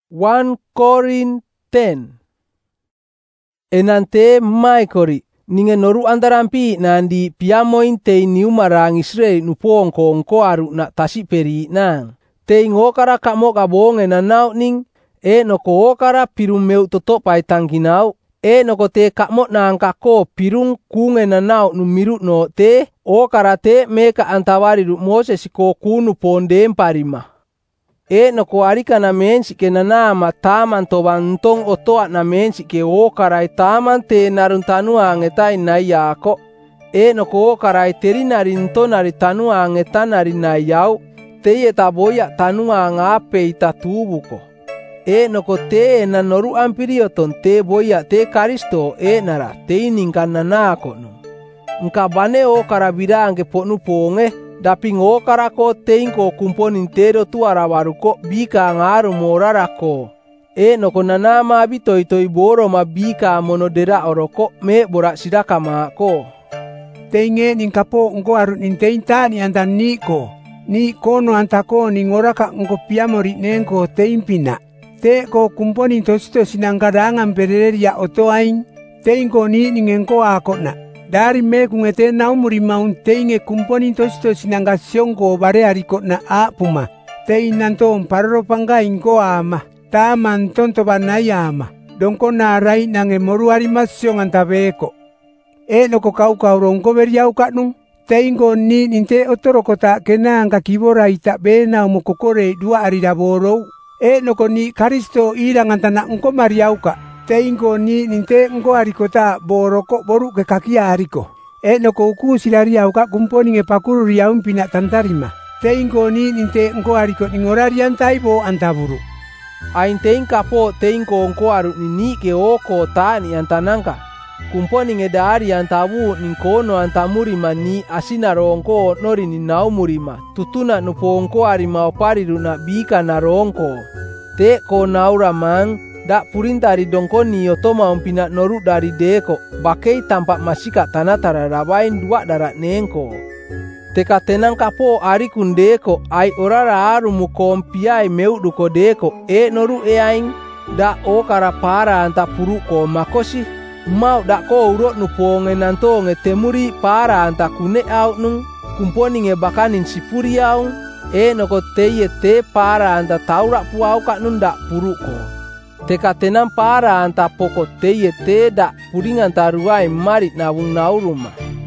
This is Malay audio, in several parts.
1 Korin 10. Enante maikori ninge noru andarampi nandi piamoin tei niumarang Israel nupongko ngkoaru na tasi peri nang. Tei ngokara kamo kabonge na nau ning noko okara pirung meu toto pai tangkinau noko te kamo nang kako pirung kunge na nau numiru no te okara te meka antawari ru Moses ko kunu pondem parima. Noko arika na mensi ke nanama taman toban ntong otoa na mensi ke okarai taman te narun tanua ngetai na yako. Noko okarai teri narin to nari tanua ngeta nari na yau. Te eta boya tanua ngape ita tubuko. Noko te na noru ampirioton te boya te karisto nara te iningkan nanako no. Nka bane okara birange ponu ponge. Daping okara ko teingko kumponin tero tuara waruko bika ngaru morarako. Noko nanama abitoitoi boro ma bika monodera oroko me bora sidakama ko. Teinge ningkapo ngko arut ninteinta ni antan niko. Ni kono antako ni ngoraka ngko piamori nengko teimpina. Te ko kumponin tosito sinangkadangan pereria otoain. Teingko ni ningengko akona. Dari me kungete naumuri maun teinge kumponin tosito sinangkasyongko bare hariko na apuma. Tein nanton paroro panggain ko ama. Taman tonto banaya ama. Dongko narai nange moru harimasyong antabeko. Noko kau rongko beriau kaknung. Teingko ni ninte otoroko tak kenang kakibora ita bena umukokore 2 hari daboro. Noko ni karisto irang antana ngko mariau ka. Teingko ni ninte ngko harikota boroko boru ke kakia hariko. Noko uku silariau ka kumponi nge pakuru riaun pina tantarima. Teingko ni ninte ngko hariko ningorarian taibo antaburu. Ain teing kapo teingko ngko arut nini ke oko tani antanangka. Kumponi nge dari antabu ningkono antamurima ni asinarongko nori ni naumurima. Tutuna nupongko arima opariru na bika narongko. Te ko nauramang. Dak purintari dongko ni otoma umpina noru dari deko. Bakei tampak masika tanatara rabain 2 darat nengko. Teka tenang kapo ari kundeko. Ai orara aru mukom piai meu duko deko. Noru aing. Dak okara para anta puruko makosi. Mau dak ko urot nuponge nanto nge temuri para anta kune au nung. Kumponi nge bakanin sipuri au. Noko teye te para anta taurak puau kak nun dak puruko. Teka tenang para anta poko teye te dak puringan taruai marit nawung nauruma.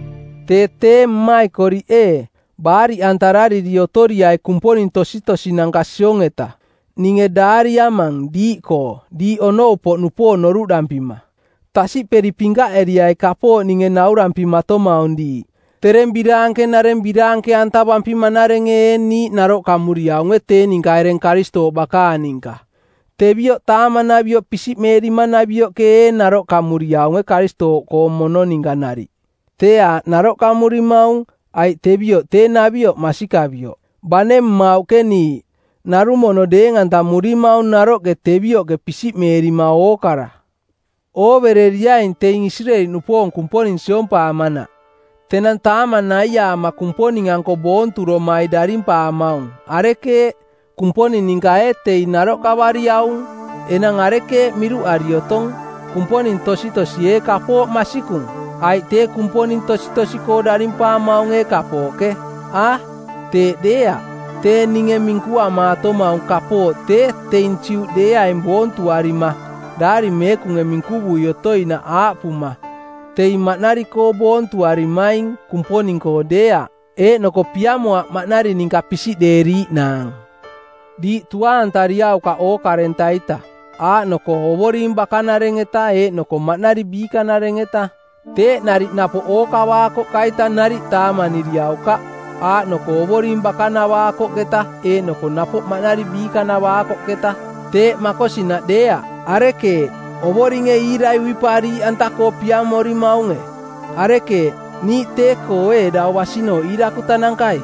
Te mai kori bari antarari diotori ai kumponin tosito sinangkasyong eta. Ninge dari amang di ko di ono upo nupo noru dampima. Tasi peripingga ai kapo ninge naurampima to maundi. Terem birangke antabampima narenge ni narok kamuria ngete ningkaireng karisto baka ningka. Tebio tama nabio pisip meri manabio ke narok kamuria nge karisto ko mono ningganari. Tea narok kamuri mau ai tebio te nabio masikabio. Bane mau ke ni naru mono dengan tamuri mau narok ke tebio ke pisip meri mau okara. O bereriain teing Israel nupong kumponin siompa amana. Tenan tama na iya makumponin angko bonturo mai darimpa amaun. Areke kumponi ningkaete inarok kabari yaung, enang areke miru ariotong, kumponin tosi kapo masikung, ai te kumponin tosi ko darimpa maung kapo ke, te dea, te ninge mingku amato maung kapo te inciu dea imbontu arima, dari mekung mingku buyotoi na apuma, te maknari ko bontu arimaing kumponin ko dea, noko piamo maknari ningkapisi deri nang. Di tuan tariau ka o karentaita. Noko hoborim bakana rengeta noko maknari bika na rengeta. Te nari napo o kawako kaita nari tama niriau ka. Noko hoborim bakana wako keta. Noko napo maknari bika na wako keta. Te makosi na dea. Areke hoboringe irai wipari antako piamori maunge. Areke ni teko da wasino iraku tanangkai.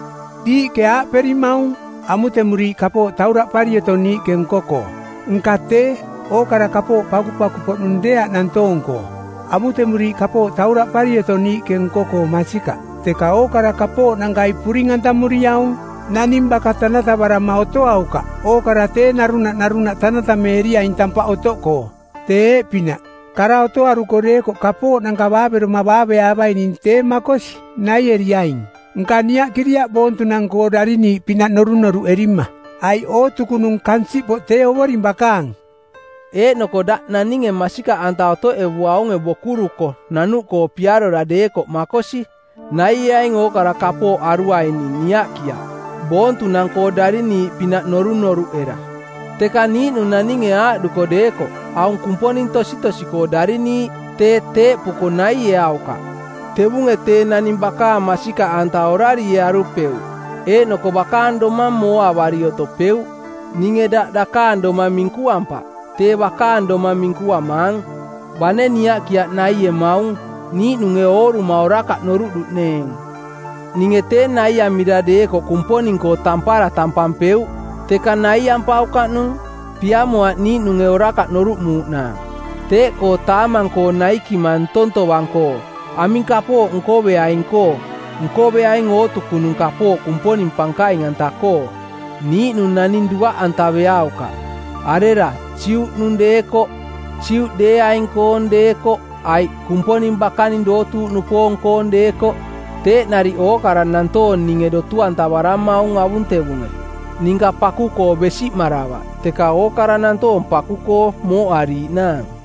Di kea perimau. Amu temuri kapo taurak parieto ni kengkoko. Ngkate o kara kapo paku-paku pot nundea nantongko. Amu temuri kapo taurak parieto ni kengkoko masika. Teka o kara kapo nangkai puringan tamuri yaung. Nanimbaka tanata barama oto auka. O karate naruna tanata meria intampa otoko. Te pina. Kara oto arukoreko kapo nang kababe rumababe abai ninte makosi. Nayeriain. Ngania kiria bontu nang kodarini pina noru erima. Ai o tukunung kansi bo te ovorin bakang. E nokoda naninge masika anta oto ebuaunge bokuruko nanuko piaro radeko makosi. Naiyaing o kara kapo arua ini niakia. Bontu nang kodarini pina noru era. Teka ni nunaninge a dukodeko. Aung kumponin tosi kodarini te puko nai auka. Tebunge te nanimbaka masika anta orari arupeu. E noko bakando mammo avarioto peu. Ninge dakando maminku ampa. Te bakando maminku amang. Bane niakia nai maung. Ni nunge oru maoraka norudu neng. Ninge te nai amiradeko kumponin ko tampara tampampeu. Teka nai ampauka nung. Piamoa ni nunge oraka norukmu na. Te ko tamang ko naiki man tonto wangko. Amin kapo nkobe aingko. Nkobe aing otu kunung kapo kumponin pangkai ngantako. Ni nunanin dua antabe auka. Arera ciu nundeko. Ciu de aingko ndeko. Ai kumponin bakanin dotu nupong kondeko. Te nari o karananto ninge dotu antabarama un abunte bunge. Ninga pakuko besi marawa. Teka o karananto pakuko mo ari na.